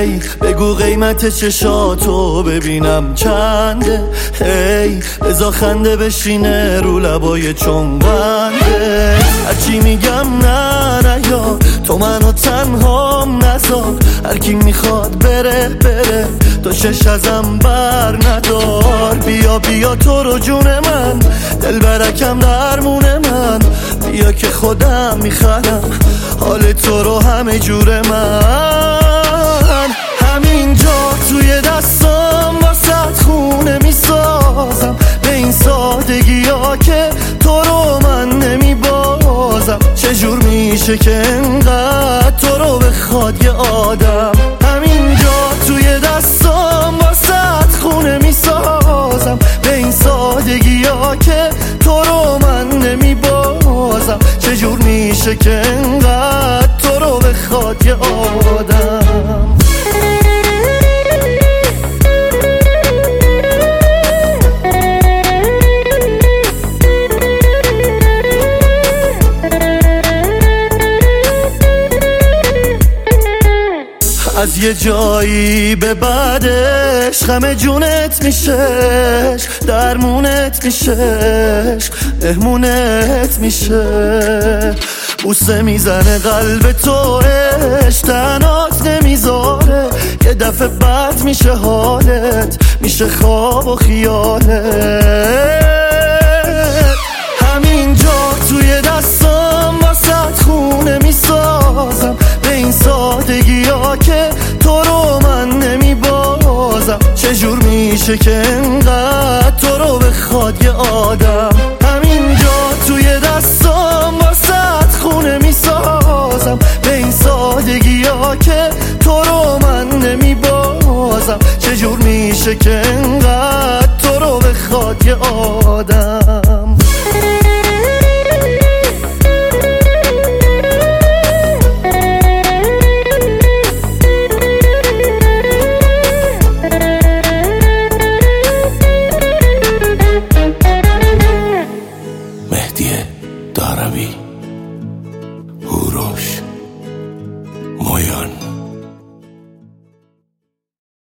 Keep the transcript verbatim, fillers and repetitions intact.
هی بگو قیمت چشاتو ببینم چنده، هی بزا خنده بشینه رو لبای چنگنده. هرچی میگم نه نه یا تو منو تنهام نذار، هر کی میخواد بره بره تو شش ازم بر ندار. بیا بیا تو رو جون من، دل برکم درمون من، بیا که خودم میخرم حال تو رو همه جور من. همینجا توی دستام واسه خونه میسازم، به این سادگی ها که تو رو من نمیبازم. چجور میشه که انقدر تو رو بخواد یه آدم. همینجا توی دستام واسه خونه میسازم، به این سادگی ها که تو رو من نمیبازم. چجور میشه که انقدر تو رو بخواد یه آدم. از یه جایی به بعدش غم جونت میشش، درمونت میشش، مهمونت میشه. بوسه میزنه قلب تو عشق تنات نمیذاره، یه دفعه بد میشه حالت، میشه خواب و خیالت. همینجا توی دستام واسه خونه میسازم، به این سادگی ها که تو رو من نمیبازم. چجور میشه که انقدر تو رو بخواد یه آدم. همینجا توی دستام واسه خونه میسازم، به این سادگی ها که تو رو من نمیبازم. چجور میشه که انقدر تو رو بخواد یه آدم. مهدیه